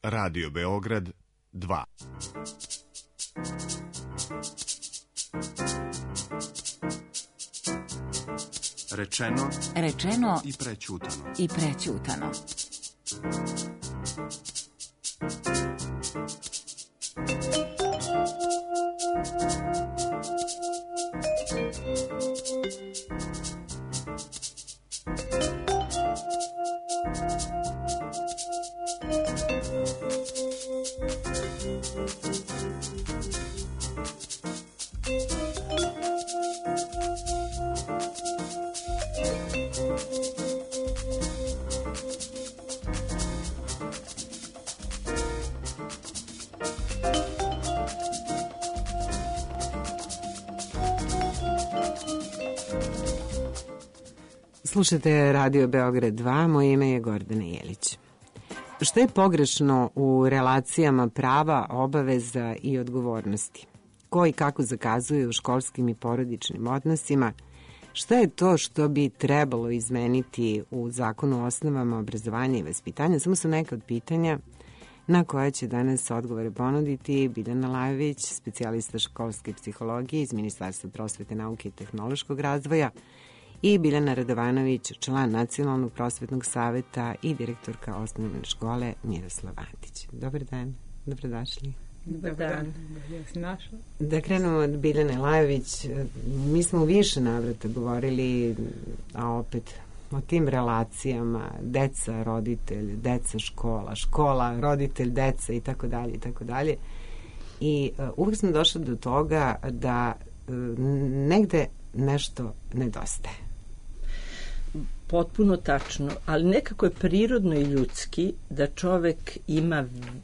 Radio Beograd 2. Rečeno i prećutano. Slušate Radio Beograd 2, moje ime je Gordana Jelić. Što je pogrešno u relacijama prava, obaveza i odgovornosti? Ko i kako zakazuje u školskim i porodičnim odnosima? Šta je to što bi trebalo izmeniti u Zakonu o osnovama obrazovanja i vaspitanja? Samo su neka od pitanja na koja će danas odgovore ponuditi Biljana Lajović, specijalista školske psihologije iz Ministarstva prosvete, nauke i tehnološkog razvoja, i Biljana Radovanović, član Nacionalnog prosvetnog saveta i direktorka osnovne škole Miroslav Antić. Dobar dan, dobrodošli. Dobar dan. Da krenemo od Biljane Lajović. Mi smo u više navrata govorili, a opet o tim relacijama, deca, roditelj, deca, škola, škola, roditelj, deca i tako dalje i tako dalje. I uvijek smo došli do toga da negde nešto nedostaje. Potpuno tačno, ali nekako je prirodno i ljudski da čovek ima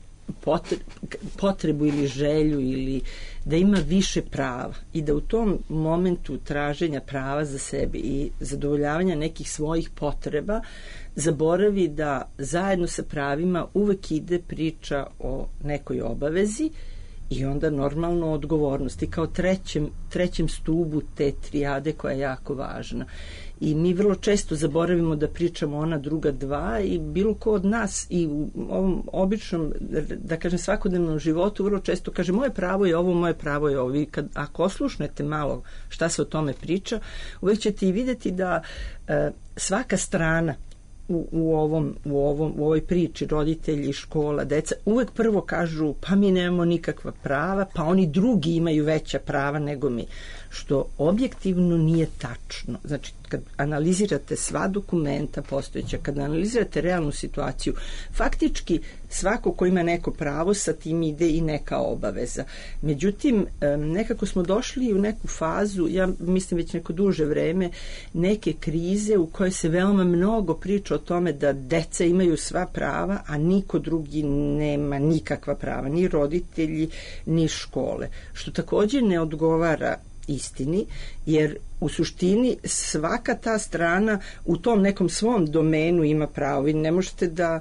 potrebu ili želju ili da ima više prava i da u tom momentu traženja prava za sebe i zadovoljavanja nekih svojih potreba zaboravi da zajedno sa pravima uvek ide priča o nekoj obavezi i onda normalno odgovornosti kao trećem stubu te trijade koja je jako važna. I mi vrlo često zaboravimo da pričamo ona druga dva i bilo ko od nas i u ovom običnom, da kažem, svakodnevnom životu vrlo često kaže moje pravo je ovo, moje pravo je ovo. I ako oslušnete malo šta se o tome priča, uvek ćete i vidjeti da svaka strana u ovoj priči, roditelji, škola, deca, uvek prvo kažu pa mi nemamo nikakva prava, pa oni drugi imaju veća prava nego mi, što objektivno nije tačno. Znači, kad analizirate sva dokumenta postojeća, kad analizirate realnu situaciju, faktički svako ko ima neko pravo, sa tim ide i neka obaveza. Međutim, nekako smo došli u neku fazu, ja mislim već neko duže vreme, neke krize u kojoj se veoma mnogo priča o tome da deca imaju sva prava, a niko drugi nema nikakva prava, ni roditelji, ni škole. Što također ne odgovara istini, jer u suštini svaka ta strana u tom nekom svom domenu ima pravo. Vi ne možete da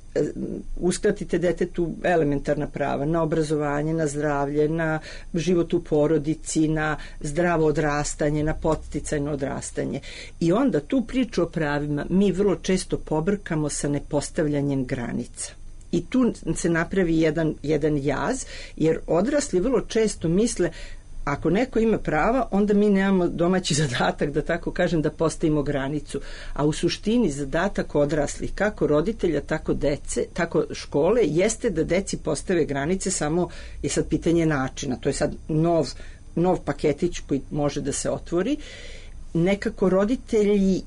uskratite detetu elementarna prava na obrazovanje, na zdravlje, na život u porodici, na zdravo odrastanje, na podsticajno odrastanje. I onda tu priču o pravima mi vrlo često pobrkamo sa nepostavljanjem granica. I tu se napravi jedan jaz, jer odrasli vrlo često misle ako neko ima prava, onda mi nemamo domaći zadatak, da tako kažem, da postavimo granicu. A u suštini zadatak odraslih, kako roditelja, tako dece, tako škole, jeste da deci postave granice, samo je sad pitanje načina. To je sad nov paketić koji može da se otvori. Nekako roditelji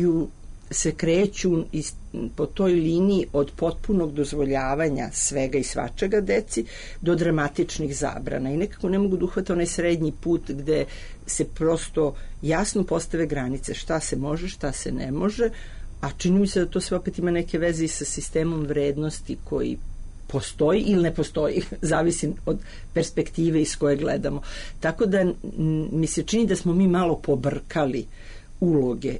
se kreću po toj liniji od potpunog dozvoljavanja svega i svačega deci do dramatičnih zabrana i nekako ne mogu da uhvate onaj srednji put gde se prosto jasno postave granice šta se može, šta se ne može, a čini mi se da to sve opet ima neke veze i sa sistemom vrednosti koji postoji ili ne postoji, zavisi od perspektive iz koje gledamo. Tako da mi se čini da smo mi malo pobrkali uloge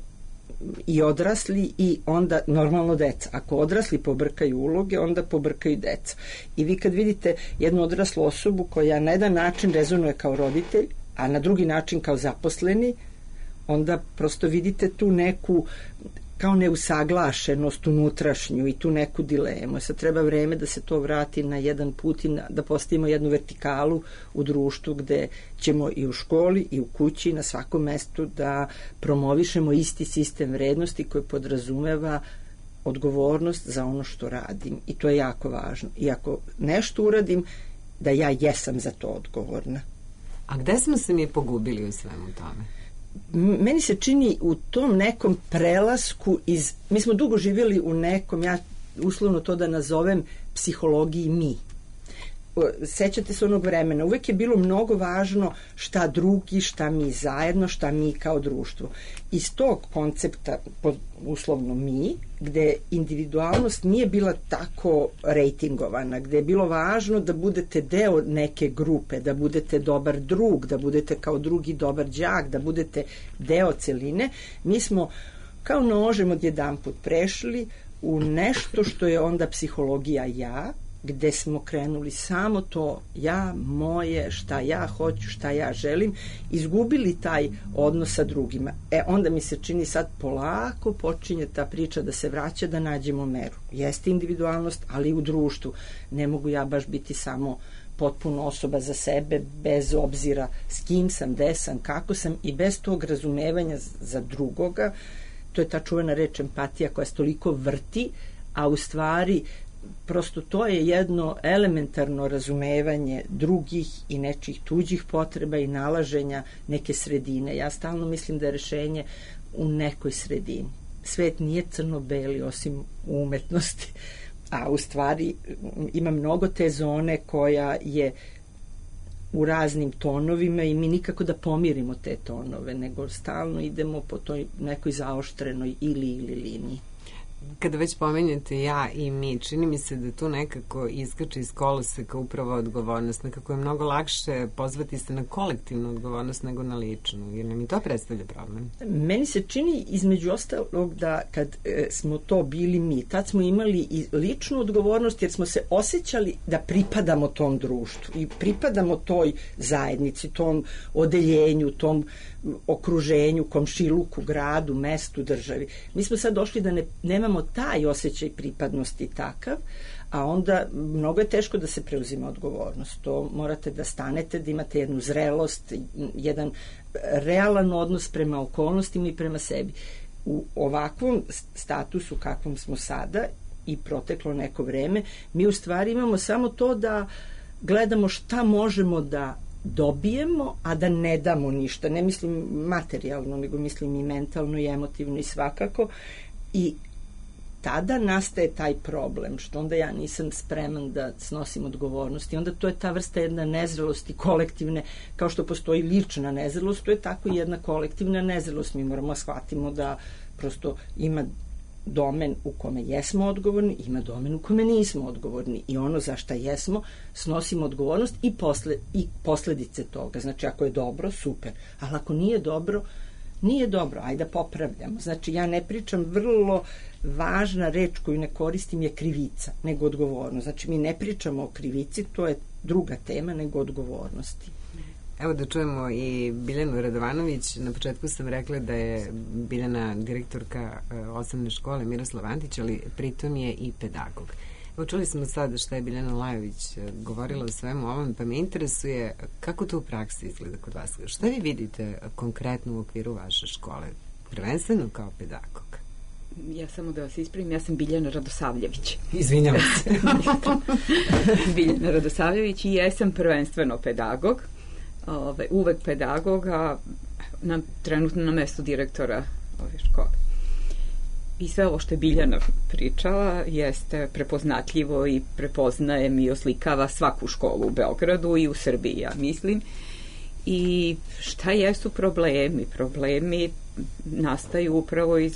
i odrasli i onda normalno deca. Ako odrasli pobrkaju uloge, onda pobrkaju deca. I vi kad vidite jednu odraslu osobu koja na jedan način rezonuje kao roditelj, a na drugi način kao zaposleni, onda prosto vidite tu neku kao neusaglašenost unutrašnju i tu neku dilemu. Sad treba vreme da se to vrati na jedan put i da postavimo jednu vertikalu u društvu gde ćemo i u školi i u kući na svakom mestu da promovišemo isti sistem vrednosti koji podrazumeva odgovornost za ono što radim i to je jako važno. I ako nešto uradim, da ja jesam za to odgovorna. A gde smo se mi pogubili u svemu tome? Meni se čini u tom nekom prelasku mi smo dugo živjeli u nekom, ja uslovno to da nazovem, psihologiji mi. Sećate se onog vremena, uvek je bilo mnogo važno šta drugi, šta mi zajedno, šta mi kao društvo. Iz tog koncepta, uslovno mi, gde individualnost nije bila tako rejtingovana, gde je bilo važno da budete deo neke grupe, da budete dobar drug, da budete kao drugi dobar đak, da budete deo celine, mi smo kao nožem odjedanput prešli u nešto što je onda psihologija ja, gde smo krenuli samo to ja, moje, šta ja hoću, šta ja želim, izgubili taj odnos sa drugima. Onda mi se čini sad polako počinje ta priča da se vraća, da nađemo meru. Jeste individualnost, ali i u društvu. Ne mogu ja baš biti samo potpuno osoba za sebe, bez obzira s kim sam, gde sam, kako sam i bez tog razumevanja za drugoga. To je ta čuvena reč empatija koja se toliko vrti, a u stvari prosto to je jedno elementarno razumevanje drugih i nečih tuđih potreba i nalaženja neke sredine. Ja stalno mislim da je rešenje u nekoj sredini. Svet nije crno-beli osim u umetnosti, a u stvari ima mnogo te zone koja je u raznim tonovima i mi nikako da pomirimo te tonove, nego stalno idemo po toj nekoj zaoštrenoj ili liniji. Kada već pomenjete ja i mi, čini mi se da tu nekako iskače iz koloseka upravo odgovornost. Nekako je mnogo lakše pozvati se na kolektivnu odgovornost nego na ličnu, jer nam i to predstavlja problem. Meni se čini između ostalog da kad smo to bili mi, tad smo imali i ličnu odgovornost jer smo se osjećali da pripadamo tom društvu i pripadamo toj zajednici, tom odeljenju, tom okruženju, komšiluku, gradu, mestu, državi. Mi smo sad došli da nemamo taj osjećaj pripadnosti takav, a onda mnogo je teško da se preuzima odgovornost. To morate da stanete, da imate jednu zrelost, jedan realan odnos prema okolnostima i prema sebi. U ovakvom statusu kakvom smo sada i proteklo neko vreme, mi u stvari imamo samo to da gledamo šta možemo da dobijemo, a da ne damo ništa. Ne mislim materijalno, nego mislim i mentalno i emotivno i svakako. I tada nastaje taj problem, što onda ja nisam spreman da snosim odgovornost. I onda to je ta vrsta jedna nezrelosti kolektivne, kao što postoji lična nezrelost, to je tako i jedna kolektivna nezrelost. Mi moramo shvatimo da prosto ima domen u kome jesmo odgovorni, ima domen u kome nismo odgovorni i ono za šta jesmo snosimo odgovornost i posledice toga. Znači ako je dobro, super, ali ako nije dobro, nije dobro, ajde da popravljamo. Znači ja ne pričam, vrlo važna reč koju ne koristim je krivica, nego odgovornost. Znači mi ne pričamo o krivici, to je druga tema nego odgovornosti. Evo da čujemo i Biljanu Radovanović. Na početku sam rekla da je Biljana direktorka osnovne škole Miroslav Antić, ali pritom je i pedagog. Evo čuli smo sad šta je Biljana Lajović govorila o svemu ovom, pa me interesuje kako to u praksi izgleda kod vas. Šta vi vidite konkretno u okviru vaše škole, prvenstveno kao pedagog? Ja samo da vas ispravim, ja sam Biljana Radosavljević. Izvinjavam se. Biljana Radosavljević i ja sam prvenstveno pedagog. Uvek pedagoga, trenutno na mestu direktora ove škole. I sve ovo što je Biljana pričala jeste prepoznatljivo i prepoznajem i oslikava svaku školu u Beogradu i u Srbiji, ja mislim. I šta jesu problemi? Problemi nastaju upravo iz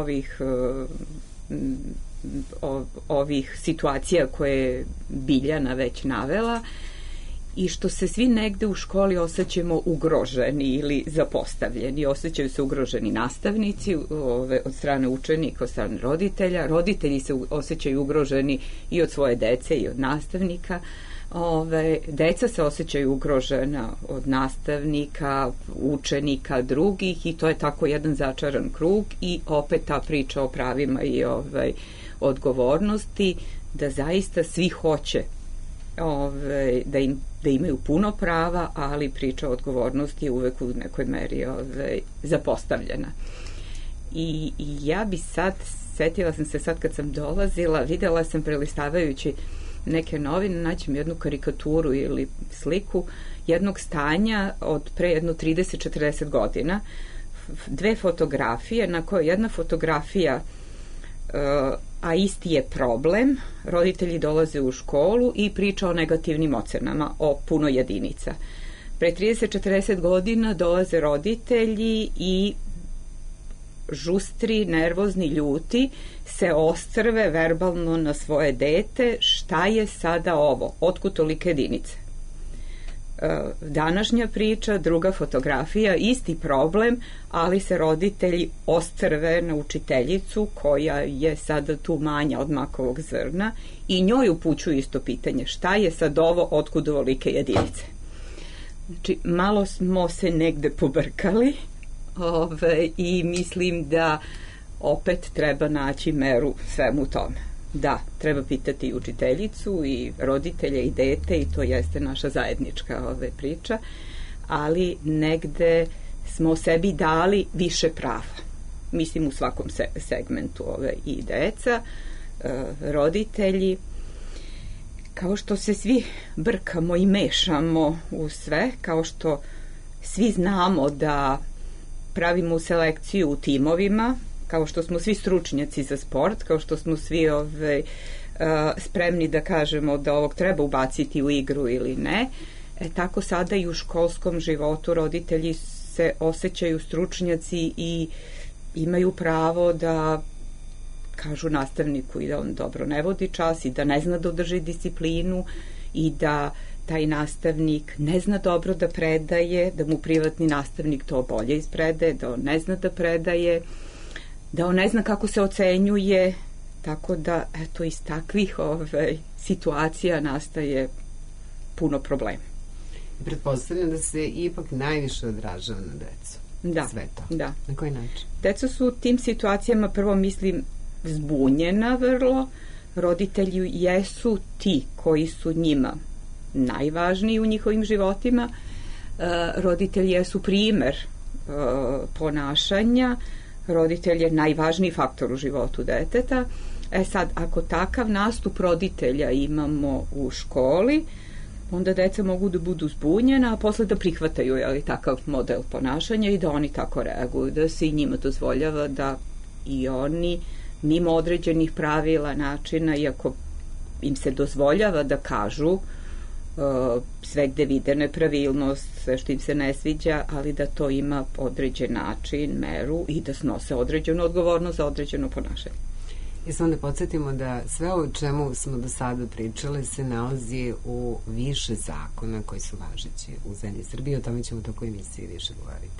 ovih situacija koje je Biljana već navela i što se svi negde u školi osjećamo ugroženi ili zapostavljeni. Osjećaju se ugroženi nastavnici od strane učenika, od strane roditelja. Roditelji se osjećaju ugroženi i od svoje dece i od nastavnika. Deca se osjećaju ugrožena od nastavnika, učenika, drugih i to je tako jedan začaran krug i opet ta priča o pravima i odgovornosti, da zaista svi hoće da imaju puno prava, ali priča o odgovornosti je uvek u nekoj meri zapostavljena. I ja bi sad, setila sam se sad kad sam dolazila, videla sam prelistavajući neke novine, naćem jednu karikaturu ili sliku jednog stanja od pre jedno 30-40 godina, dve fotografije, na kojoj jedna fotografija a isti je problem, roditelji dolaze u školu i priča o negativnim ocenama, o puno jedinica. Pre 30-40 godina dolaze roditelji i žustri, nervozni, ljuti, se ostrve verbalno na svoje dete, šta je sada ovo, otkud tolike jedinice. Današnja priča, druga fotografija, isti problem, ali se roditelji ostrve na učiteljicu koja je sada tu manja od makovog zrna i njoj upućuju isto pitanje, šta je sad ovo, otkud ovolike jedinice. Znači, malo smo se negde pobrkali, i mislim da opet treba naći meru svemu tome. Da, treba pitati i učiteljicu i roditelje i dete i to jeste naša zajednička priča, ali negde smo sebi dali više prava. Mislim u svakom segmentu i deca, roditelji, kao što se svi brkamo i mešamo u sve, kao što svi znamo da pravimo selekciju u timovima, kao što smo svi stručnjaci za sport, kao što smo svi spremni da kažemo da ovog treba ubaciti u igru ili ne, tako sada i u školskom životu roditelji se osjećaju stručnjaci i imaju pravo da kažu nastavniku i da on dobro ne vodi čas i da ne zna da održi disciplinu i da taj nastavnik ne zna dobro da predaje, da mu privatni nastavnik to bolje ispredaje, da on ne zna da predaje, da on ne zna kako se ocenjuje, tako da eto iz takvih situacija nastaje puno problema. Pretpostavljam da se ipak najviše odražava na decu. Da, sve to. Da. Na koji način? Deca su u tim situacijama prvo mislim zbunjena vrlo, roditelji jesu ti koji su njima najvažniji u njihovim životima, roditelji jesu primer ponašanja, roditelj je najvažniji faktor u životu deteta. Sad, ako takav nastup roditelja imamo u školi, onda deca mogu da budu zbunjena, a posle da prihvataju takav model ponašanja i da oni tako reaguju, da se i njima dozvoljava da i oni mimo određenih pravila, načina, iako im se dozvoljava da kažu sve gde vide nepravilnost, sve što im se ne sviđa, ali da to ima određen način, meru i da snose određenu odgovornost za određeno ponašanje. I samo da podsjetimo da sve o čemu smo do sada pričali se nalazi u više zakona koji su važeći u zemlji Srbije. O tome ćemo tokom emisije više govoriti.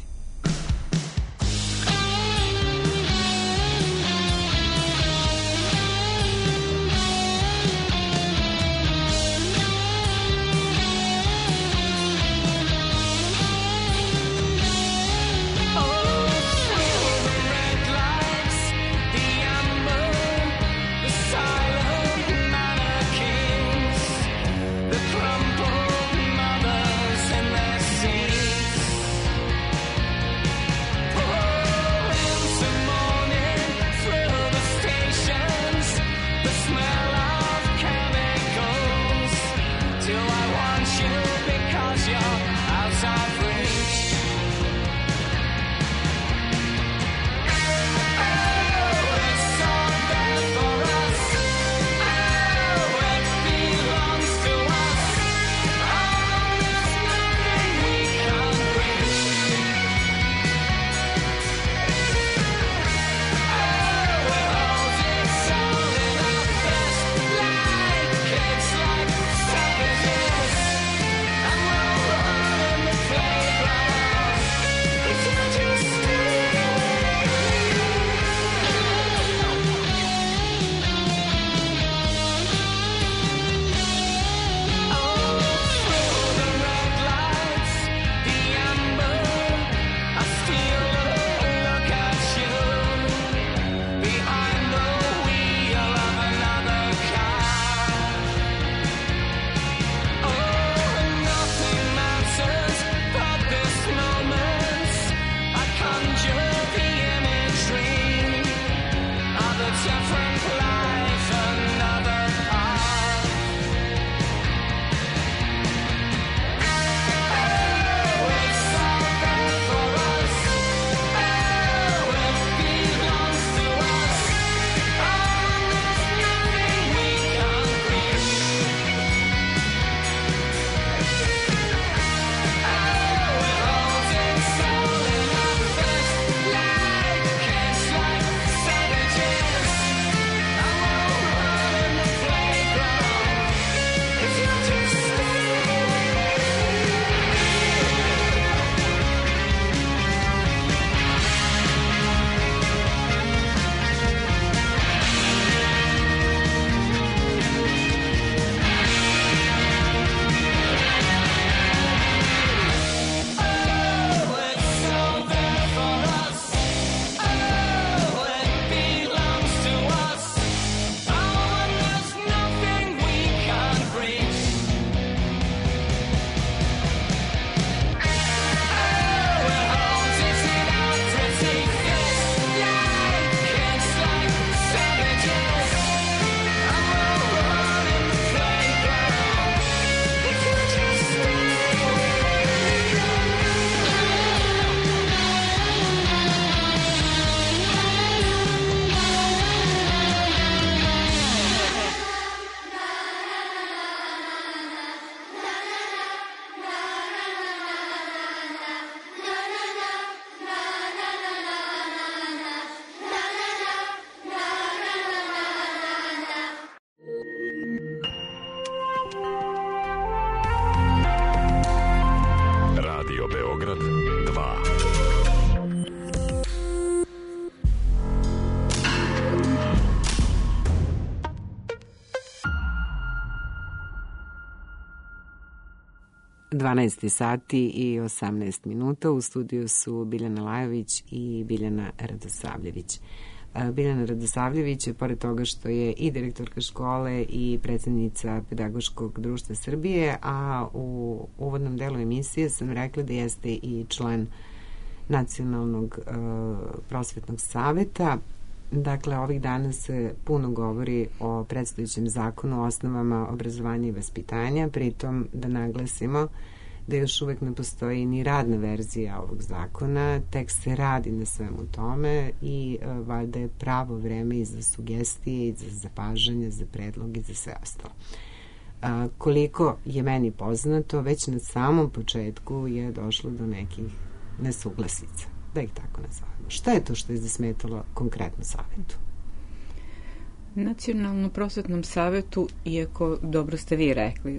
12 sati i 18 minuta. U studiju su Biljana Lajović i Biljana Radosavljević. Biljana Radosavljević je, pored toga što je i direktorka škole i predsednica Pedagoškog društva Srbije, a u uvodnom delu emisije sam rekla da jeste i član Nacionalnog prosvetnog saveta. Dakle, ovih dana se puno govori o predstojećem zakonu o osnovama obrazovanja i vaspitanja, pritom da naglasimo da još uvek ne postoji ni radna verzija ovog zakona, tek se radi na svemu tome i valjda je pravo vreme i za sugestije, i za zapažanja, za predlog i za sve ostalo. Koliko je meni poznato, već na samom početku je došlo do nekih nesuglasica, da ih tako nazovemo. Šta je to što je zasmetalo konkretno savetu? Nacionalnom prosvetnom savetu, iako dobro ste vi rekli,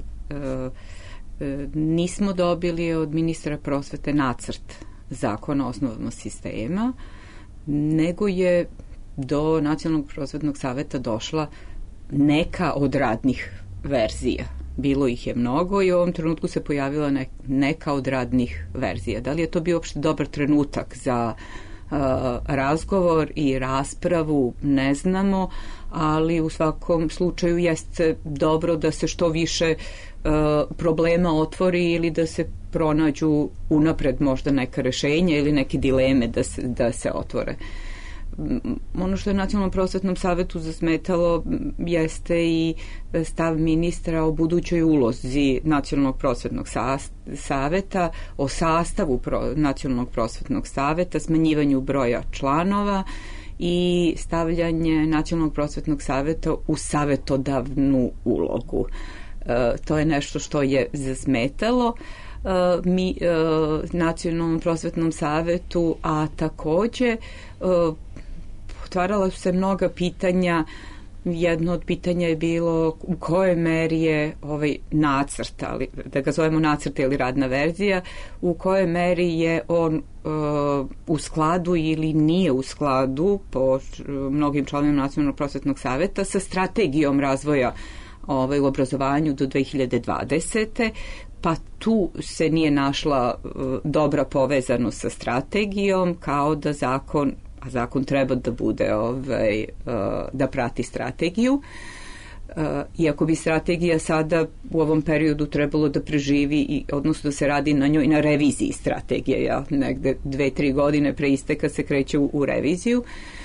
nismo dobili od ministra prosvete nacrt zakona o osnovama sistema, nego je do Nacionalnog prosvetnog saveta došla neka od radnih verzija. Bilo ih je mnogo i u ovom trenutku se pojavila neka od radnih verzija. Da li je to bio uopšte dobar trenutak za razgovor i raspravu, ne znamo, ali u svakom slučaju jeste dobro da se što više problema otvori ili da se pronađu unapred možda neka rešenja ili neke dileme da se otvore. Ono što je Nacionalnom prosvetnom savetu zasmetalo jeste i stav ministra o budućoj ulozi Nacionalnog prosvetnog saveta, o sastavu Nacionalnog prosvetnog saveta, smanjivanju broja članova i stavljanje Nacionalnog prosvetnog saveta u savetodavnu ulogu. To je nešto što je zasmetalo Nacionalnom prosvetnom savetu, a takođe otvarala su se mnoga pitanja. Jedno od pitanja je bilo u kojoj meri je ovaj nacrt, ali da ga zovemo nacrt ili radna verzija, u kojoj meri je on u skladu ili nije u skladu po mnogim članovima Nacionalnog prosvetnog saveta sa strategijom razvoja u obrazovanju do 2020. Pa tu se nije našla dobra povezanost sa strategijom, kao da zakon treba da bude da prati strategiju. Iako bi strategija sada u ovom periodu trebalo da preživi, odnosno da se radi na njoj na reviziji strategije, negde 2-3 godine pre isteka se kreće u reviziju.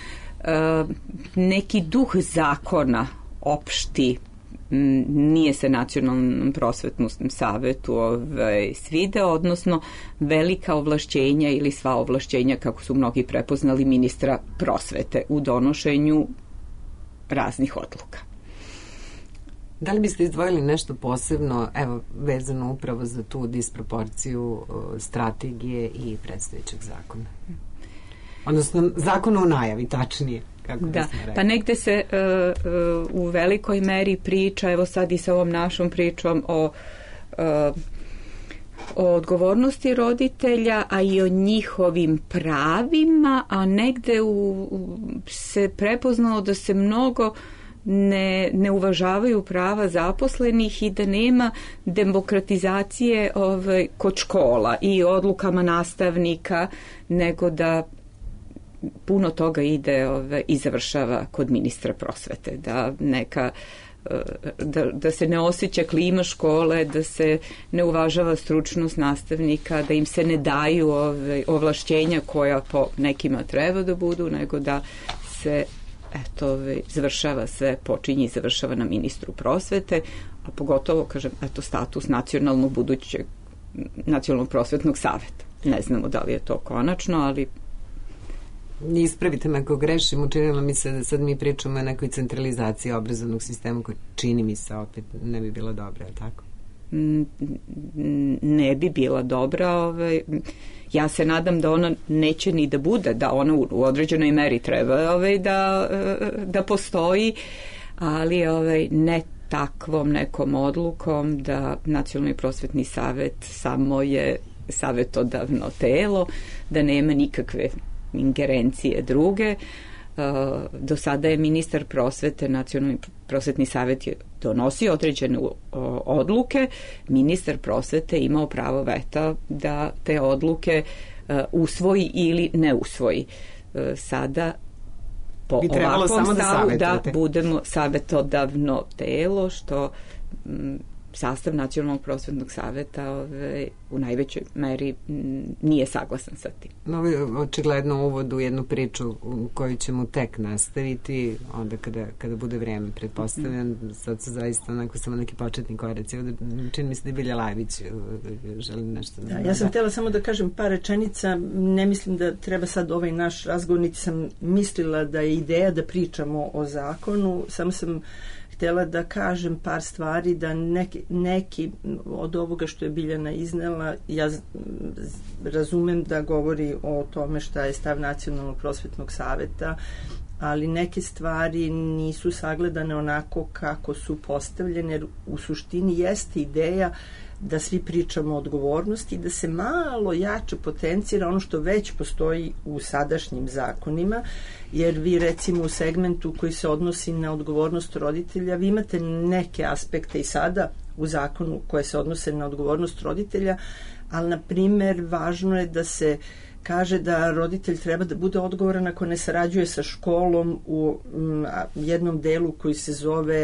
Neki duh zakona opšti nije se Nacionalnom prosvetnom savetu svideo, odnosno velika ovlašćenja ili sva ovlašćenja, kako su mnogi prepoznali, ministra prosvete u donošenju raznih odluka. Da li biste izdvojili nešto posebno, vezano upravo za tu disproporciju strategije i predstojećeg zakona? Odnosno, zakona u najavi, tačnije. Da, pa negde se u velikoj meri priča, evo sad i sa ovom našom pričom o odgovornosti roditelja, a i o njihovim pravima, a negde se prepoznalo da se mnogo ne uvažavaju prava zaposlenih i da nema demokratizacije kod škola i odlukama nastavnika, nego da puno toga ide i završava kod ministra prosvete, da se ne osjeća klima škole, da se ne uvažava stručnost nastavnika, da im se ne daju ovlašćenja koja po nekima treba da budu, nego da se završava sve, počinje i završava na ministru prosvete, a pogotovo, status budućeg Nacionalnog prosvetnog saveta. Ne znamo da li je to konačno, ali ispravite me ako grešim, učinilo mi se da sad mi pričamo o nekoj centralizaciji obrazovnog sistema koja čini mi se opet ne bi bila dobra, je tako? Ne bi bila dobra. Ja se nadam da ona neće ni da bude, da ona u određenoj meri treba da postoji, ali ne takvom nekom odlukom da Nacionalni prosvetni savet samo je savetodavno telo, da nema nikakve ingerencije druge. Do sada je ministar prosvete, Nacionalni prosvetni savet je donosi određene odluke, ministar prosvete imao pravo veta da te odluke usvoji ili ne usvoji. Sada po ovakvom stavu da budemo savjetodavno telo, što sastav Nacionalnog prosvetnog saveta u najvećoj meri nije saglasan sa tim. Očigledno uvod u jednu priču koju ćemo tek nastaviti onda kada bude vreme, pretpostavljam. Sad su zaista onako samo neki početni koraci. Čini mi se da je Bilja Lavić želi nešto da... Ja sam htjela samo da kažem par rečenica. Ne mislim da treba sad ovaj naš razgovor, niti sam mislila da je ideja da pričamo o zakonu, samo sam htjela da kažem par stvari, da neki od ovoga što je Biljana iznela, ja razumem da govori o tome šta je stav Nacionalnog prosvetnog saveta, ali neke stvari nisu sagledane onako kako su postavljene, jer u suštini jeste ideja da svi pričamo o odgovornosti i da se malo jače potencira ono što već postoji u sadašnjim zakonima, jer vi recimo u segmentu koji se odnosi na odgovornost roditelja, vi imate neke aspekte i sada u zakonu koje se odnose na odgovornost roditelja, ali na primjer važno je da se kaže da roditelj treba da bude odgovoran ako ne sarađuje sa školom u jednom delu koji se zove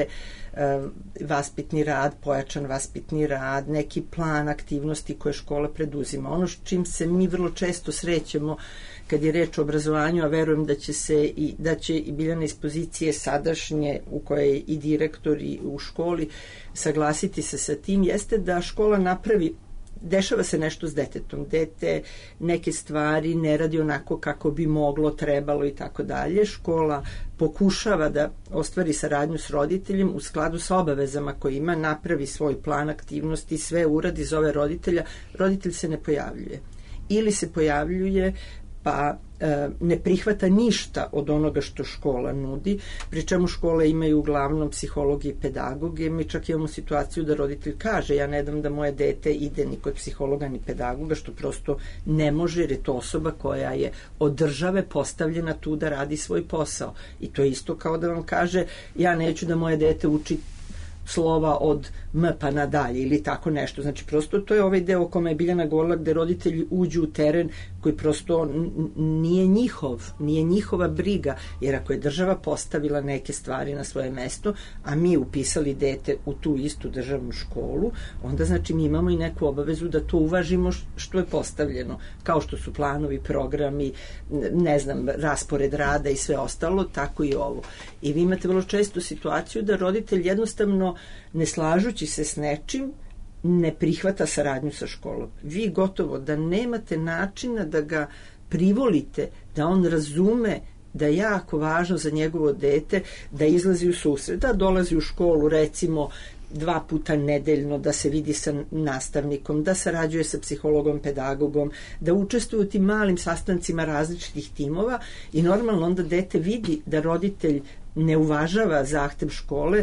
vaspitni rad, pojačan vaspitni rad, neki plan aktivnosti koje škola preduzima. Ono s čim se mi vrlo često srećemo kad je reč o obrazovanju, a verujem da će i Biljana iz pozicije sadašnje u kojoj je i direktor i u školi saglasiti se sa tim, jeste da škola napravi, dešava se nešto s detetom. Dete neke stvari ne radi onako kako bi moglo, trebalo i tako dalje. Škola pokušava da ostvari saradnju s roditeljem u skladu sa obavezama koje ima, napravi svoj plan aktivnosti, sve uradi, zove roditelja. Roditelj se ne pojavljuje. Ili se pojavljuje pa ne prihvata ništa od onoga što škola nudi, pri čemu škole imaju uglavnom psihologi i pedagoge. Mi čak imamo situaciju da roditelj kaže ja ne dam da moje dete ide ni kod psihologa ni pedagoga, što prosto ne može, jer je to osoba koja je od države postavljena tu da radi svoj posao. I to je isto kao da vam kaže ja neću da moje dete uči slova od M pa nadalje ili tako nešto. Znači prosto to je ovaj deo o kome je Biljana govorila, gde roditelji uđu u teren koji prosto nije njihova briga, jer ako je država postavila neke stvari na svoje mesto, a mi upisali dete u tu istu državnu školu, onda znači mi imamo i neku obavezu da to uvažimo što je postavljeno, kao što su planovi, programi, ne znam, raspored rada i sve ostalo, tako i ovo. I vi imate vrlo često situaciju da roditelj jednostavno ne slažući se s nečim ne prihvata saradnju sa školom. Vi gotovo da nemate načina da ga privolite, da on razume da je jako važno za njegovo dete da izlazi u susret, da dolazi u školu recimo 2 puta nedeljno, da se vidi sa nastavnikom, da sarađuje sa psihologom, pedagogom, da učestvuje u tim malim sastancima različitih timova i normalno onda dete vidi da roditelj ne uvažava zahtev škole.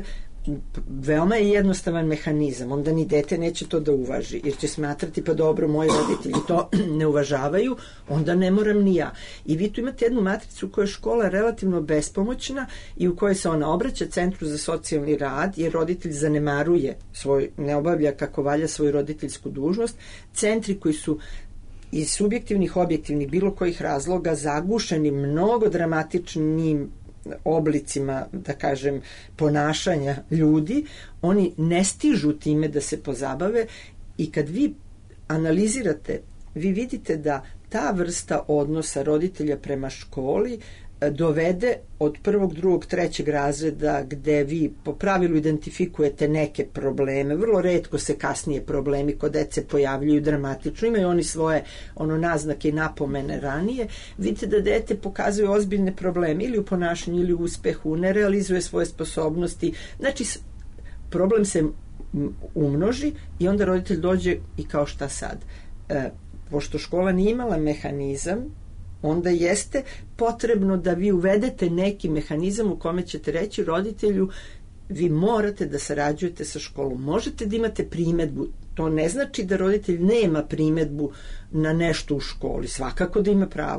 Veoma je jednostavan mehanizam, onda ni dete neće to da uvaži, jer će smatrati pa dobro, moji roditelji to ne uvažavaju, onda ne moram ni ja. I vi tu imate jednu matricu u kojoj je škola relativno bespomoćna i u kojoj se ona obraća centru za socijalni rad, jer roditelj zanemaruje ne obavlja kako valja svoju roditeljsku dužnost. Centri koji su iz subjektivnih, objektivnih, bilo kojih razloga zagušeni mnogo dramatičnim oblicima, da kažem, ponašanja ljudi, oni ne stižu time da se pozabave i kad vi analizirate, vi vidite da ta vrsta odnosa roditelja prema školi dovede od 1., 2., 3. razreda gde vi po pravilu identifikujete neke probleme, vrlo retko se kasnije problemi kod dece pojavljuju dramatično, imaju oni svoje naznake i napomene ranije, vidite da dete pokazuje ozbiljne probleme ili u ponašanju ili u uspehu, ne realizuje svoje sposobnosti, znači problem se umnoži i onda roditelj dođe i kao šta sad? Pošto škola nije imala mehanizam, onda jeste potrebno da vi uvedete neki mehanizam u kome ćete reći roditelju vi morate da sarađujete sa školom. Možete da imate primedbu, to ne znači da roditelj nema primedbu na nešto u školi, svakako da ima pravo.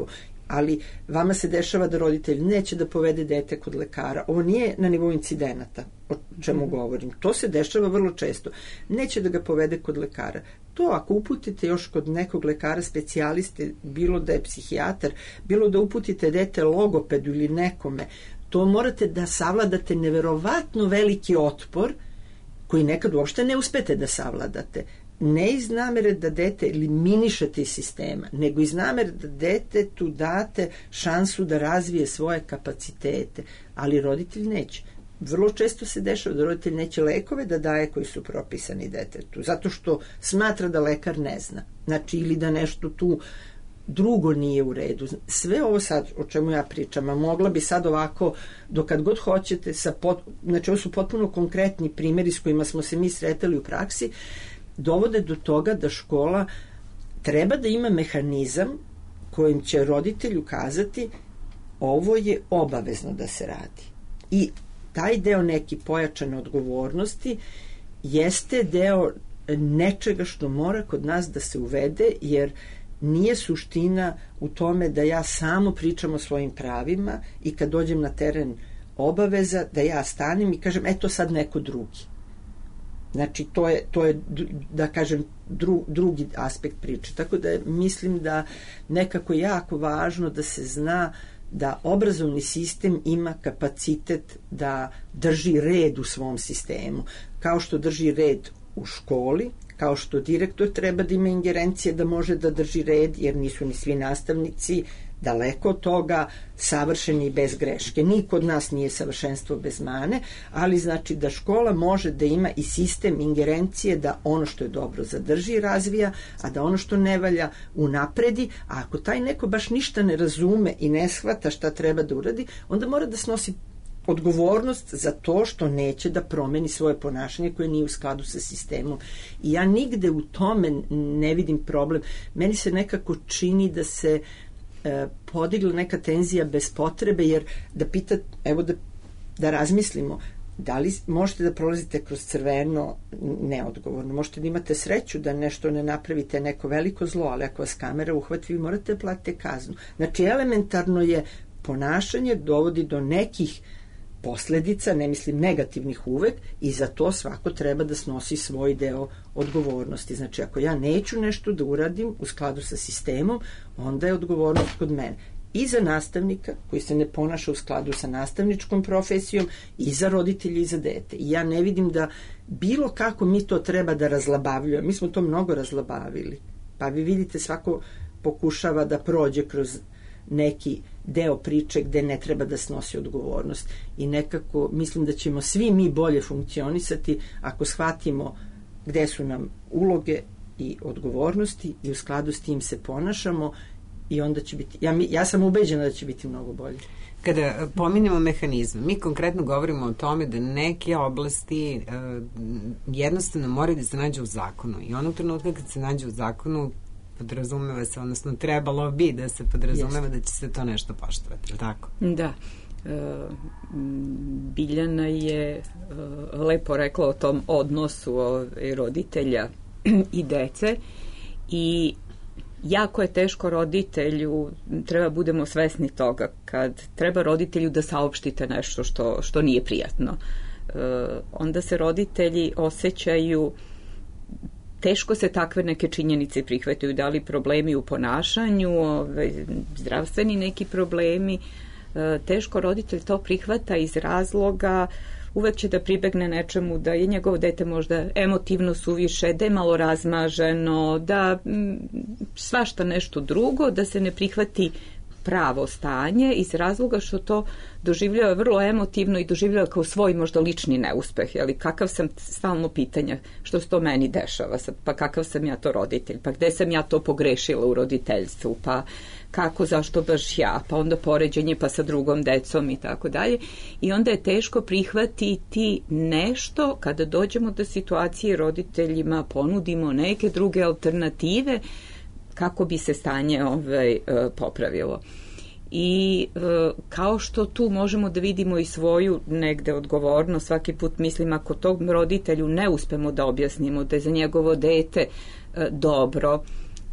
ali vama se dešava da roditelj neće da povede dete kod lekara. Ovo nije na nivou incidenata, o čemu govorim. To se dešava vrlo često. Neće da ga povede kod lekara. To ako uputite još kod nekog lekara specijaliste, bilo da je psihijatar, bilo da uputite dete logopedu ili nekome, to morate da savladate neverovatno veliki otpor koji nekad uopšte ne uspete da savladate. Ne iz namere da dete eliminišete iz sistema, nego iz namere da detetu date šansu da razvije svoje kapacitete, ali roditelj neće. Vrlo često se dešava da roditelj neće lekove da daje koji su propisani detetu, zato što smatra da lekar ne zna. Znači, ili da nešto tu drugo nije u redu. Sve ovo sad o čemu ja pričam, a mogla bi sad ovako, dokad god hoćete, znači ovo su potpuno konkretni primjeri s kojima smo se mi sretali u praksi, dovode do toga da škola treba da ima mehanizam kojim će roditelju kazati ovo je obavezno da se radi. I taj deo neki pojačane odgovornosti jeste deo nečega što mora kod nas da se uvede, jer nije suština u tome da ja samo pričam o svojim pravima i kad dođem na teren obaveza da ja stanem i kažem eto sad neko drugi. Znači to je da kažem drugi aspekt priče. Tako da mislim da nekako jako važno da se zna da obrazovni sistem ima kapacitet da drži red u svom sistemu. Kao što drži red u školi, kao što direktor treba da ima ingerencije da može da drži red, jer nisu ni svi nastavnici daleko od toga savršeni bez greške. Niko od nas nije savršenstvo bez mane, ali znači da škola može da ima i sistem ingerencije da ono što je dobro zadrži i razvija, a da ono što ne valja unapredi, a ako taj neko baš ništa ne razume i ne shvata šta treba da uradi, onda mora da snosi odgovornost za to što neće da promeni svoje ponašanje koje nije u skladu sa sistemom. I ja nigde u tome ne vidim problem. Meni se nekako čini da se podigla neka tenzija bez potrebe, jer da pitate, evo da razmislimo, da li možete da prolazite kroz crveno neodgovorno, možete da imate sreću da nešto ne napravite neko veliko zlo, ali ako vas kamera uhvati, vi morate da platite kaznu. Znači, elementarno je ponašanje dovodi do nekih posledica, ne mislim negativnih uvek, i za to svako treba da snosi svoj deo odgovornosti. Znači, ako ja neću nešto da uradim u skladu sa sistemom, onda je odgovornost kod mene. I za nastavnika koji se ne ponaša u skladu sa nastavničkom profesijom, i za roditelji i za dete. I ja ne vidim da bilo kako mi to treba da razlabavljujemo. Mi smo to mnogo razlabavili. Pa vi vidite, svako pokušava da prođe kroz neki deo priče gde ne treba da snosi odgovornost. I nekako mislim da ćemo svi mi bolje funkcionisati ako shvatimo gde su nam uloge i odgovornosti i u skladu s tim se ponašamo, i onda će biti, ja sam ubeđena da će biti mnogo bolje. Kada pominjamo mehanizme, mi konkretno govorimo o tome da neke oblasti jednostavno moraju da se nađe u zakonu, i onog trenutka kad se nađe u zakonu podrazumeva se, odnosno trebalo bi da se podrazumeva da će se to nešto poštovati, tako? Da. Biljana je lepo rekla o tom odnosu roditelja i dece, i jako je teško roditelju, treba budemo svesni toga, kad treba roditelju da saopštite nešto što nije prijatno. Onda se roditelji osjećaju, teško se takve neke činjenice prihvataju, da li problemi u ponašanju, zdravstveni neki problemi, teško roditelj to prihvata iz razloga, uvek će da pribegne nečemu da je njegovo dete možda emotivno suviše, da je malo razmaženo, da svašta nešto drugo, da se ne prihvati pravo stanje iz razloga što to doživljava vrlo emotivno i doživljava kao svoj možda lični neuspeh. Jeli, kakav sam, stalno pitanja, što se to meni dešava, pa kakav sam ja to roditelj, pa gde sam ja to pogrešila u roditeljstvu, pa kako, zašto baš ja, pa onda poređenje pa sa drugom decom i tako dalje. I onda je teško prihvatiti nešto kada dođemo do situacije, roditeljima ponudimo neke druge alternative kako bi se stanje popravilo. I kao što tu možemo da vidimo i svoju negde odgovornost, svaki put mislim, ako tom roditelju ne uspemo da objasnimo da je za njegovo dete dobro,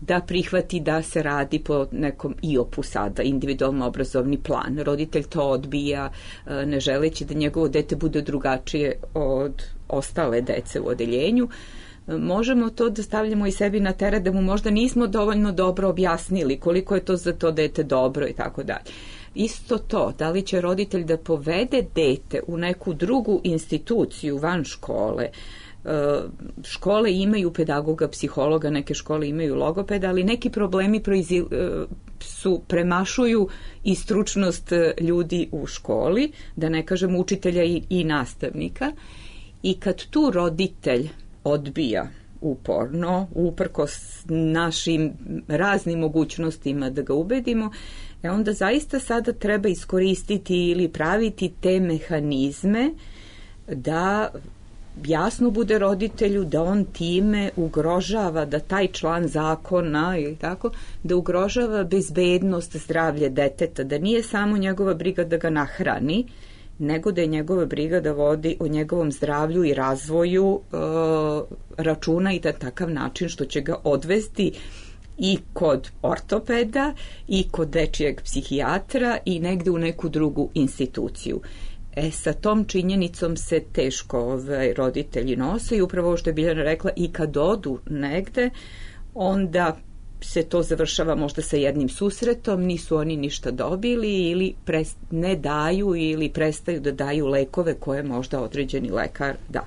da prihvati da se radi po nekom IOP-u sada, individualno obrazovni plan. Roditelj to odbija, ne želeći da njegovo dete bude drugačije od ostale dece u odeljenju. Možemo to da stavljamo i sebi na teret da mu možda nismo dovoljno dobro objasnili koliko je to za to dete dobro i tako dalje. Isto to, da li će roditelj da povede dete u neku drugu instituciju van škole. Škole imaju pedagoga, psihologa, neke škole imaju logopeda, ali neki problemi premašuju i stručnost ljudi u školi, da ne kažem učitelja i nastavnika. I kad tu roditelj odbija uporno, uprkos našim raznim mogućnostima da ga ubedimo, onda zaista sada treba iskoristiti ili praviti te mehanizme da jasno bude roditelju da on time ugrožava, da taj član zakona ili tako, da ugrožava bezbednost, zdravlje deteta, da nije samo njegova briga da ga nahrani, nego da je njegova briga da vodi o njegovom zdravlju i razvoju računa i da takav način što će ga odvesti i kod ortopeda i kod dečijeg psihijatra i negde u neku drugu instituciju. Sa tom činjenicom se teško roditelji nose i upravo ovo što je Biljana rekla, i kad odu negde, onda se to završava možda sa jednim susretom, nisu oni ništa dobili ili ne daju ili prestaju da daju lekove koje možda određeni lekar da.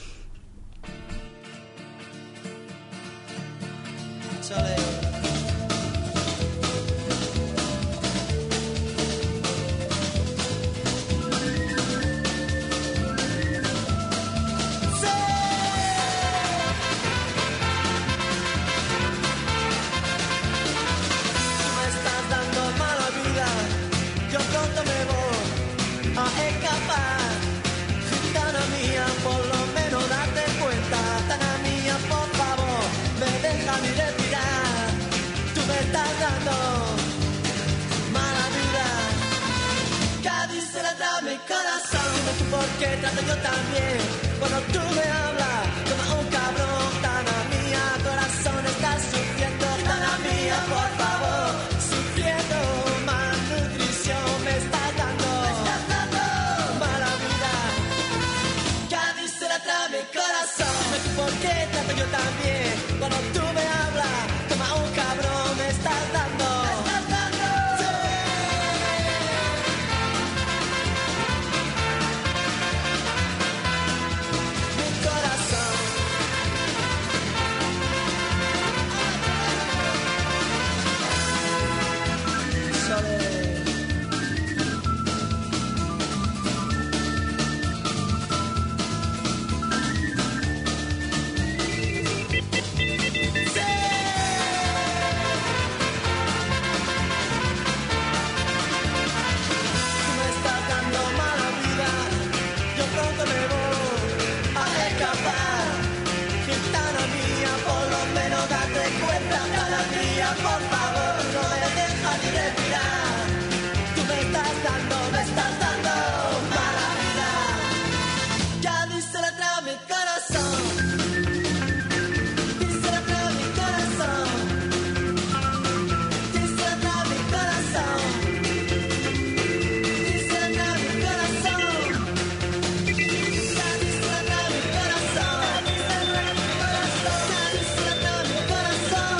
Porque trato yo también cuando tú me hablas como un cabrón. Tana mía, corazón está sufriendo. Tana mía, por favor, sufriendo. Malnutrición me estás dando mala vida. Cádiz se la trae mi corazón. Dime tú por qué trato yo también cuando tú me hablas como un cabrón me estás dando. Por favor, no me dejas ni respirar. Tú me estás dando mala vida. Ya dice la trae mi corazón. Dice la trae mi corazón. Dice la trae mi corazón. Dice la trae mi corazón. Ya dice la trae mi corazón. Ya dice la trae mi corazón.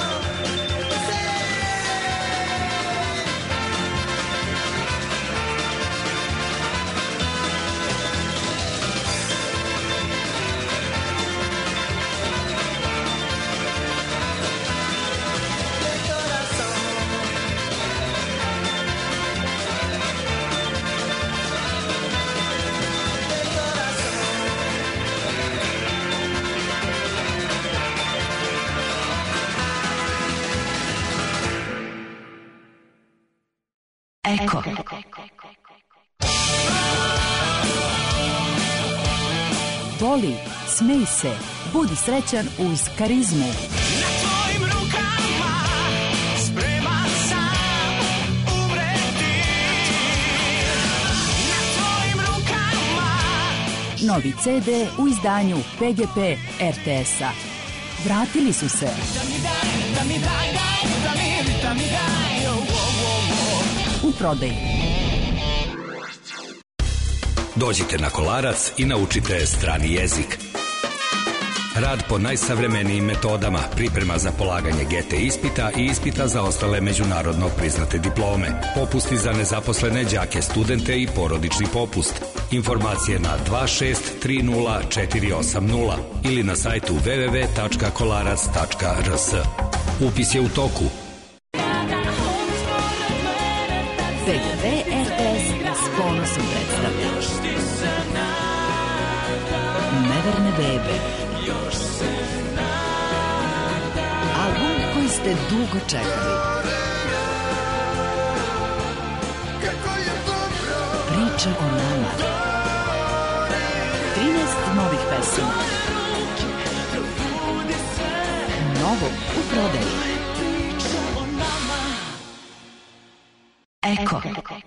Eko. Voli, smej se, budi srećan uz Karizmu. Na tvojim rukama spreman sam umreti. Na tvojim rukama. Novi CD u izdanju PGP RTS-a. Vratili su se. U prodaju. Dođite na Kolarac i naučite strani jezik. Rad po najsavremenijim metodama, priprema za polaganje GT ispita i ispita za ostale međunarodno priznate diplome, popusti za nezaposlene đake, studente i porodični popust. Informacije na 2630 ili na sajtu www.kolarac.rs. Upis je u toku. PGP RTS s ponosom predstavlja Neverne bebe. Album koji ste dugo čekali. Priča o nama. 13 novih pesama. Novo u prodaju. Eko.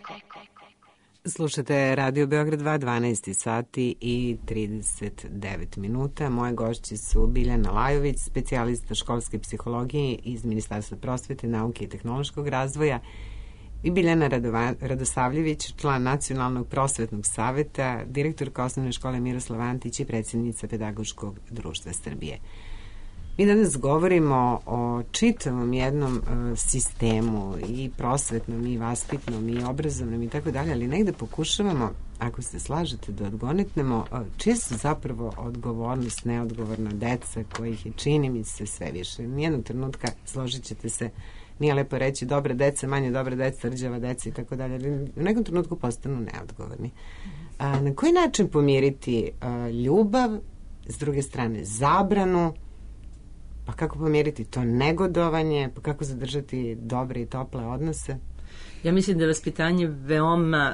Slušate Radio Beograd 2, 12 sati i 39 minuta. Moje gošće su Biljana Lajović, specijalista školske psihologije iz Ministarstva prosvete, nauke i tehnološkog razvoja, i Biljana Radosavljević, član Nacionalnog prosvetnog saveta, direktorka osnovne škole Miroslav Antić i predsjednica Pedagoškog društva Srbije. Mi danas govorimo o čitavom jednom sistemu, i prosvetnom, i vaspitnom, i obrazovnom, i tako dalje, ali negde pokušavamo, ako se slažete, da odgonetnemo čije su zapravo odgovornost neodgovorna deca, kojih je, čini mi se, sve više. Nijednog trenutka, složit ćete se, nije lepo reći dobra deca, manje dobra deca, rđava deca i tako dalje, ali u nekom trenutku postanu neodgovorni. Na koji način pomiriti ljubav, s druge strane zabranu, pa kako pomiriti to negodovanje, pa kako zadržati dobre i tople odnose? Ja mislim da je vaspitanje veoma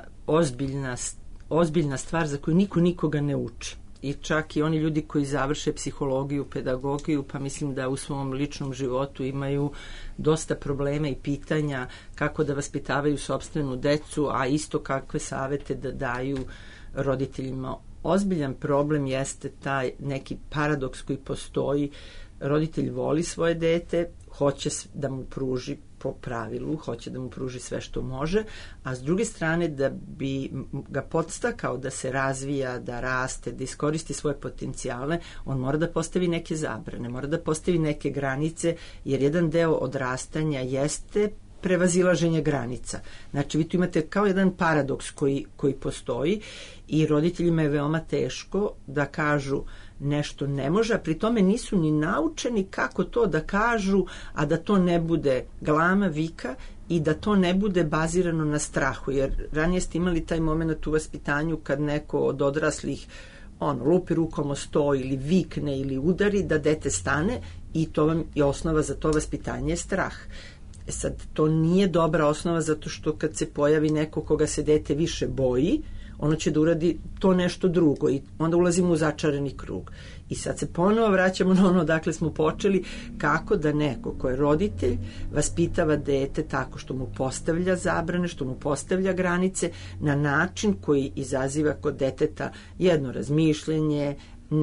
ozbiljna stvar za koju niko nikoga ne uči. I čak i oni ljudi koji završe psihologiju, pedagogiju, pa mislim da u svom ličnom životu imaju dosta problema i pitanja kako da vaspitavaju sopstvenu decu, a isto kakve savete da daju roditeljima. Ozbiljan problem jeste taj neki paradoks koji postoji. Roditelj voli svoje dete, hoće da mu pruži po pravilu, hoće da mu pruži sve što može, a s druge strane da bi ga podstakao da se razvija, da raste, da iskoristi svoje potencijale, on mora da postavi neke zabrane, mora da postavi neke granice, jer jedan deo odrastanja jeste prevazilaženje granica. Znači, vi tu imate kao jedan paradoks koji postoji i roditeljima je veoma teško da kažu nešto ne može, a pri tome nisu ni naučeni kako to da kažu, a da to ne bude galama, vika i da to ne bude bazirano na strahu, jer ranije ste imali taj moment u vaspitanju kad neko od odraslih lupi rukom o sto ili vikne ili udari, da dete stane, i to vam je osnova za to vaspitanje je strah. Sad, to nije dobra osnova, zato što kad se pojavi neko koga se dete više boji, ono će da uradi to nešto drugo i onda ulazimo u začarani krug. I sad se ponovo vraćamo na ono dakle smo počeli, kako da neko ko je roditelj vaspitava dete tako što mu postavlja zabrane, što mu postavlja granice na način koji izaziva kod deteta jedno razmišljenje,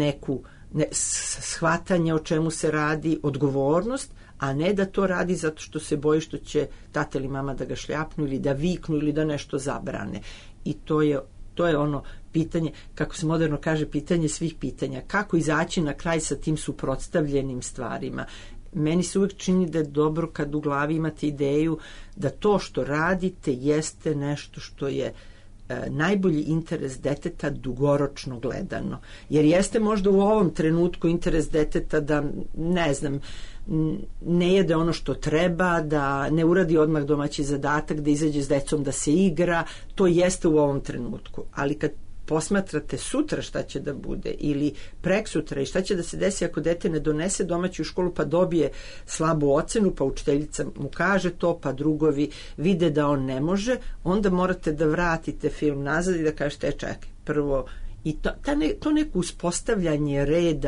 shvatanje o čemu se radi, odgovornost, a ne da to radi zato što se boji što će tata ili mama da ga šljapnu ili da viknu ili da nešto zabrane. I to je ono pitanje, kako se moderno kaže, pitanje svih pitanja. Kako izaći na kraj sa tim suprotstavljenim stvarima? Meni se uvijek čini da je dobro kad u glavi imate ideju da to što radite jeste nešto što je najbolji interes deteta dugoročno gledano. Jer jeste možda u ovom trenutku interes deteta da, ne znam, ne jede ono što treba, da ne uradi odmah domaći zadatak, da izađe s decom da se igra, to jeste u ovom trenutku. Ali kad posmatrate sutra šta će da bude ili preksutra i šta će da se desi ako dete ne donese domaću u školu pa dobije slabu ocenu, pa učiteljica mu kaže to, pa drugovi vide da on ne može, onda morate da vratite film nazad i da kažete čekaj, prvo, i to neko uspostavljanje reda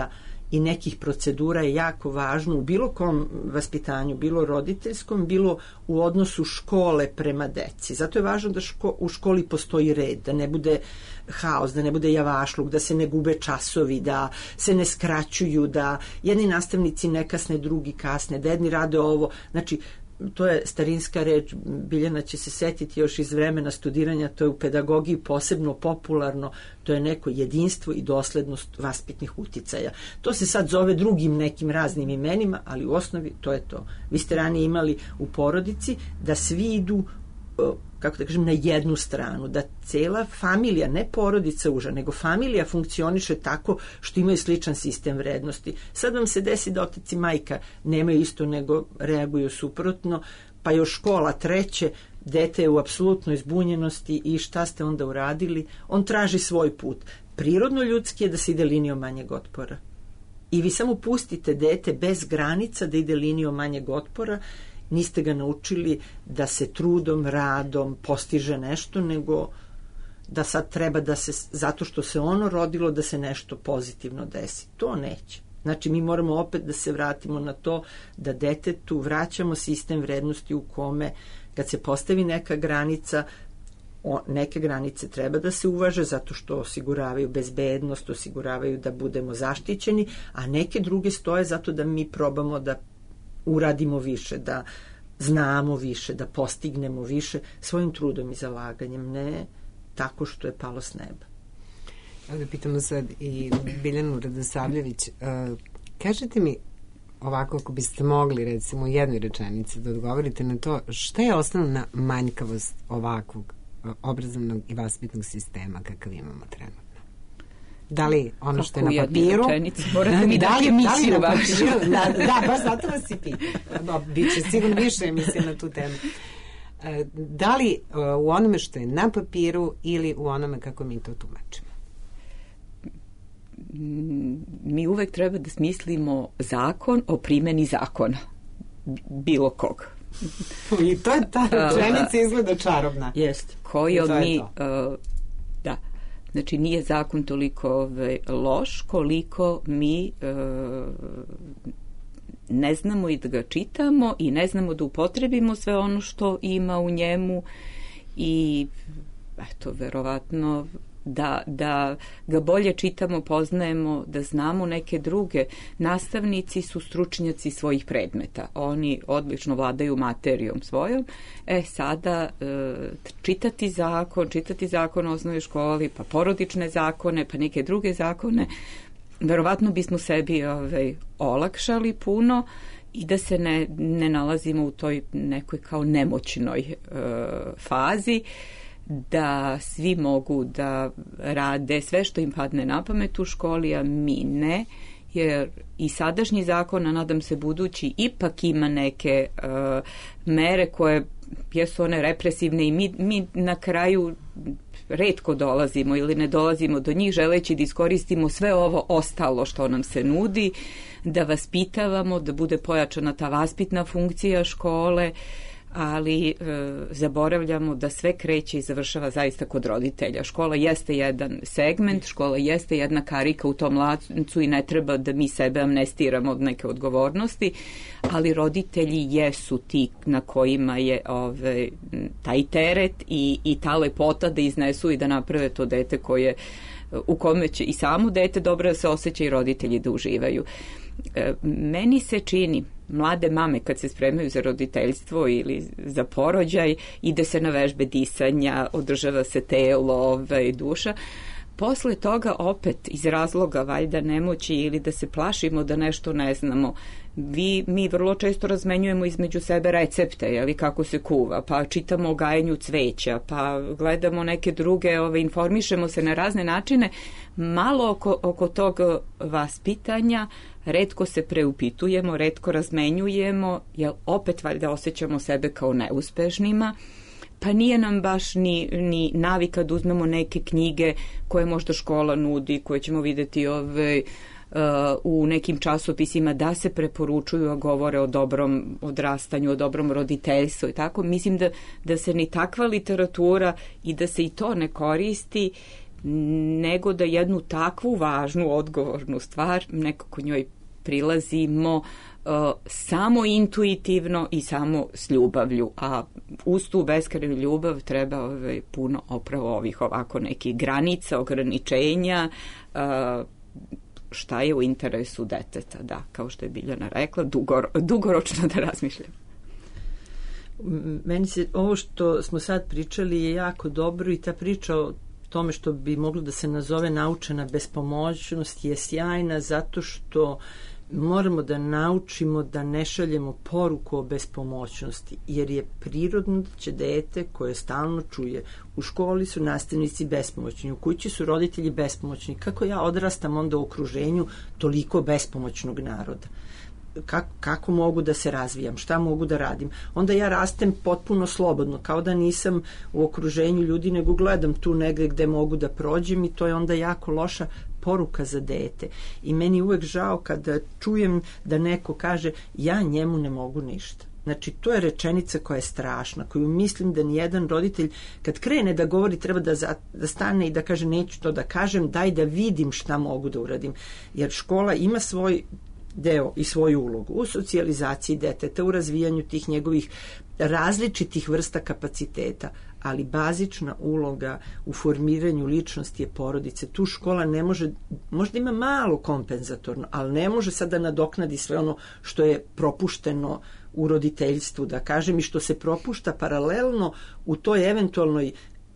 i nekih procedura je jako važno u bilo kom vaspitanju, bilo roditeljskom, bilo u odnosu škole prema deci. Zato je važno da u školi postoji red, da ne bude haos, da ne bude javašluk, da se ne gube časovi, da se ne skraćuju, da jedni nastavnici ne kasne, drugi kasne, da jedni rade ovo. Znači, to je starinska reč, Biljana će se setiti još iz vremena studiranja, to je u pedagogiji posebno popularno, to je neko jedinstvo i doslednost vaspitnih uticaja. To se sad zove drugim nekim raznim imenima, ali u osnovi to je to. Vi ste ranije imali u porodici da svi idu, kako da kažem, na jednu stranu, da cela familija, ne porodica uža, nego familija funkcioniše tako što imaju sličan sistem vrednosti. Sad vam se desi da otac i majka nemaju isto, nego reaguju suprotno, pa još škola treće, dete je u apsolutnoj zbunjenosti i šta ste onda uradili? On traži svoj put. Prirodno ljudski je da se ide linijom manjeg otpora. I vi samo pustite dete bez granica da ide linijom manjeg otpora. Niste ga naučili da se trudom, radom postiže nešto, nego da sad treba da se, zato što se ono rodilo, da se nešto pozitivno desi. To neće. Znači, mi moramo opet da se vratimo na to da detetu vraćamo sistem vrednosti u kome kad se postavi neka granica, neke granice treba da se uvaže zato što osiguravaju bezbednost, osiguravaju da budemo zaštićeni, a neke druge stoje zato da mi probamo da uradimo više, da znamo više, da postignemo više svojim trudom i zalaganjem, ne tako što je palo s neba. Evo da pitamo sad i Biljanu Radosavljević. Kažete mi ovako, ako biste mogli recimo u jednoj rečenici da odgovorite na to, šta je osnovna manjkavost ovakvog obrazovnog i vaspitnog sistema kakav imamo trenutno? Da li ono što je na papiru, da li na papiru, da, baš zato vas i pitam. Biće sigurno više emisija na tu temu. Da li u onome što je na papiru ili u onome kako mi to tumačimo? Mi uvek treba da smislimo zakon o primeni zakona. Bilo kog. I to je ta rečenica izgleda čarobna. Jeste. Koji od mi... Da. Znači, nije zakon toliko loš koliko mi ne znamo i da ga čitamo i ne znamo da upotrebimo sve ono što ima u njemu i eto, verovatno da ga bolje čitamo, poznajemo, da znamo neke druge. Nastavnici su stručnjaci svojih predmeta. Oni odlično vladaju materijom svojom. Sada čitati zakon o osnovnoj školi, pa porodične zakone, pa neke druge zakone, verovatno bismo sebi olakšali puno i da se ne nalazimo u toj nekoj kao nemoćnoj fazi, da svi mogu da rade sve što im padne na pamet u školi, a mi ne, jer i sadašnji zakon, a nadam se budući, ipak ima neke mere koje jesu one represivne i mi na kraju retko dolazimo ili ne dolazimo do njih želeći da iskoristimo sve ovo ostalo što nam se nudi, da vaspitavamo, da bude pojačana ta vaspitna funkcija škole, ali zaboravljamo da sve kreće i završava zaista kod roditelja. Škola jeste jedan segment, škola jeste jedna karika u tom lancu i ne treba da mi sebe amnestiramo od neke odgovornosti, ali roditelji jesu ti na kojima je taj teret i ta lepota da iznesu i da naprave to dete koje, u kome će i samo dete dobro da se osjeća i roditelji da uživaju. Meni se čini, mlade mame kad se spremaju za roditeljstvo ili za porođaj, ide se na vežbe disanja, održava se telo, duša. Posle toga opet iz razloga valjda nemoći ili da se plašimo da nešto ne znamo, mi vrlo često razmenjujemo između sebe recepte, jeli, kako se kuva, pa čitamo o gajenju cveća, pa gledamo neke druge, informišemo se na razne načine. Malo oko tog vaspitanja retko se preupitujemo, retko razmenjujemo, jer opet valjda osjećamo sebe kao neuspešnima, pa nije nam baš ni navika da uzmemo neke knjige koje možda škola nudi, koje ćemo videti u nekim časopisima da se preporučuju, a govore o dobrom odrastanju, o dobrom roditeljstvu i tako. Mislim da se ni takva literatura i da se i to ne koristi, nego da jednu takvu važnu, odgovornu stvar nekako njoj prilazimo samo intuitivno i samo s ljubavlju, a uz tu beskrajnu ljubav treba puno opravo ovih ovako nekih granica, ograničenja, šta je u interesu deteta, da, kao što je Biljana rekla, dugoročno da razmišljam. Meni se ovo što smo sad pričali je jako dobro i ta priča o tome što bi moglo da se nazove naučena bespomoćnost je sjajna zato što moramo da naučimo da ne šaljemo poruku o bespomoćnosti, jer je prirodno da će dete koje stalno čuje u školi su nastavnici bespomoćni, u kući su roditelji bespomoćni, kako ja odrastam onda u okruženju toliko bespomoćnog naroda? Kako mogu da se razvijam, šta mogu da radim? Onda ja rastem potpuno slobodno, kao da nisam u okruženju ljudi, nego gledam tu negde gde mogu da prođem i to je onda jako loša poruka za dete. I meni uvek žao kada čujem da neko kaže ja njemu ne mogu ništa. Znači, to je rečenica koja je strašna, koju mislim da nijedan roditelj, kad krene da govori, treba da stane i da kaže neću to da kažem, daj da vidim šta mogu da uradim. Jer škola ima svoj deo i svoju ulogu u socijalizaciji deteta, u razvijanju tih njegovih različitih vrsta kapaciteta, ali bazična uloga u formiranju ličnosti je porodice. Tu škola ne može, možda ima malo kompenzatorno, ali ne može sad da nadoknadi sve ono što je propušteno u roditeljstvu, da kažem, i što se propušta paralelno u toj eventualnoj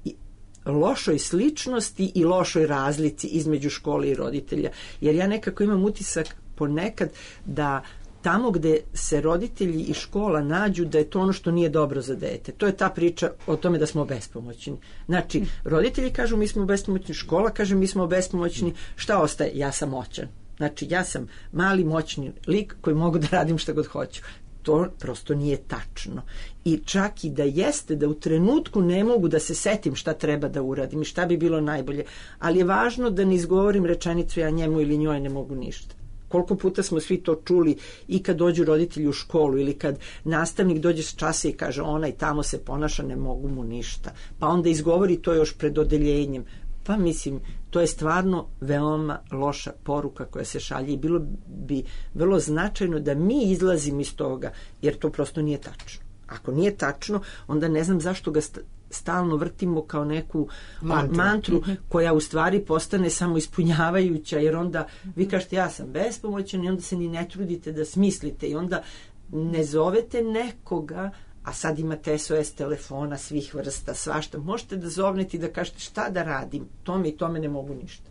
lošoj sličnosti i lošoj razlici između škole i roditelja. Jer ja nekako imam utisak ponekad da tamo gde se roditelji i škola nađu da je to ono što nije dobro za dete. To je ta priča o tome da smo bespomoćni. Znači, roditelji kažu mi smo bespomoćni, škola kaže mi smo bespomoćni, šta ostaje? Ja sam moćan. Znači, ja sam mali moćni lik koji mogu da radim šta god hoću. To prosto nije tačno. I čak i da jeste, da u trenutku ne mogu da se setim šta treba da uradim i šta bi bilo najbolje, ali je važno da ne izgovorim rečenicu ja njemu ili njoj ne mogu ništa. Koliko puta smo svi to čuli i kad dođu roditelji u školu ili kad nastavnik dođe s časa i kaže ona i tamo se ponaša, ne mogu mu ništa. Pa onda izgovori to još pred odeljenjem. Pa mislim, to je stvarno veoma loša poruka koja se šalje i bilo bi vrlo značajno da mi izlazimo iz toga, jer to prosto nije tačno. Ako nije tačno, onda ne znam zašto ga stalno vrtimo kao neku mantru koja u stvari postane samo ispunjavajuća, jer onda vi kažete ja sam bespomoćan i onda se ni ne trudite da smislite i onda ne zovete nekoga, a sad imate SOS telefona svih vrsta, svašta. Možete da zovnete i da kažete šta da radim, tome i tome ne mogu ništa.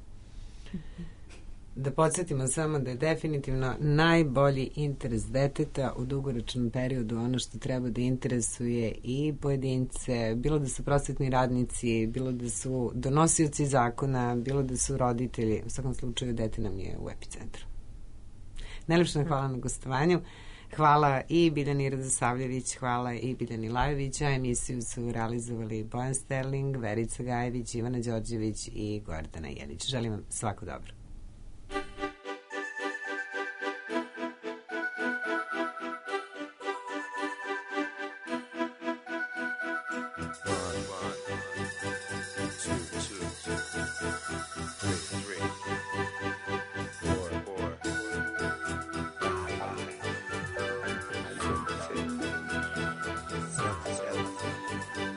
Da podsjetimo samo da je definitivno najbolji interes deteta u dugoročnom periodu ono što treba da interesuje i pojedince, bilo da su prosvetni radnici, bilo da su donosioci zakona, bilo da su roditelji. U svakom slučaju dete nam je u epicentru. Najlepše hvala na gostovanju. Hvala i Biljani Radosavljević, hvala i Biljani Lajović, a emisiju su realizovali Bojan Sterling, Verica Gajević, Ivana Đorđević i Gordana Jelić. Želim vam svako dobro.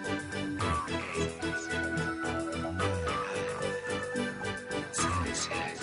Sunset.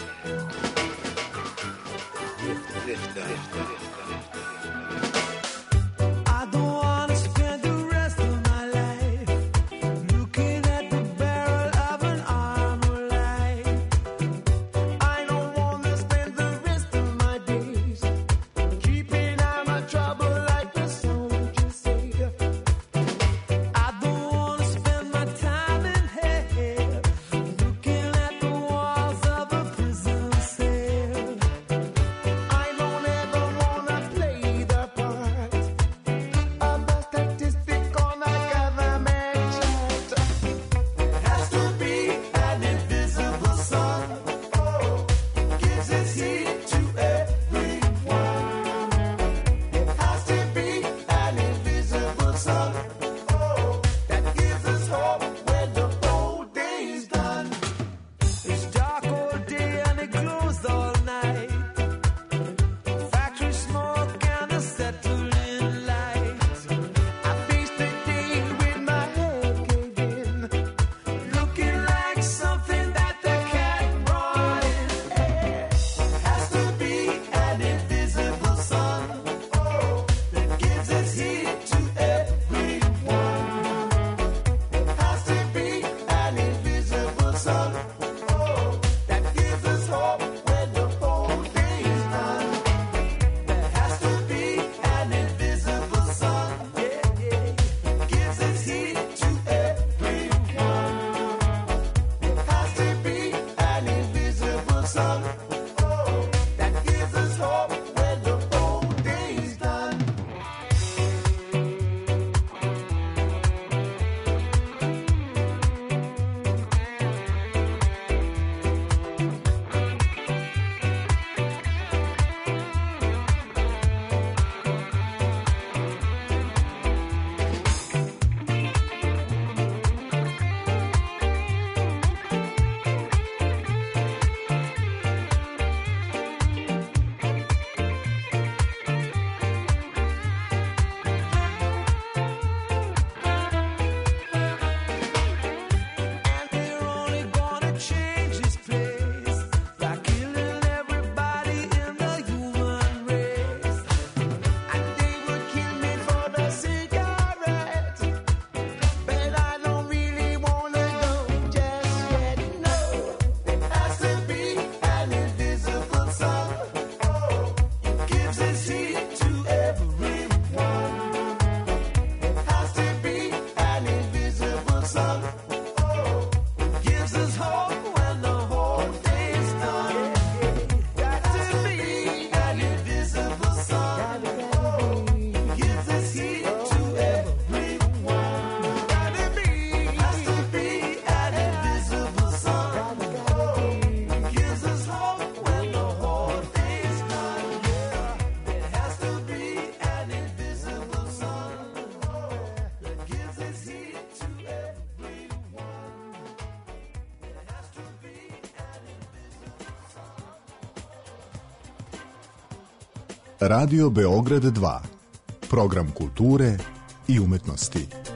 Radio Beograd 2. Program kulture i umetnosti.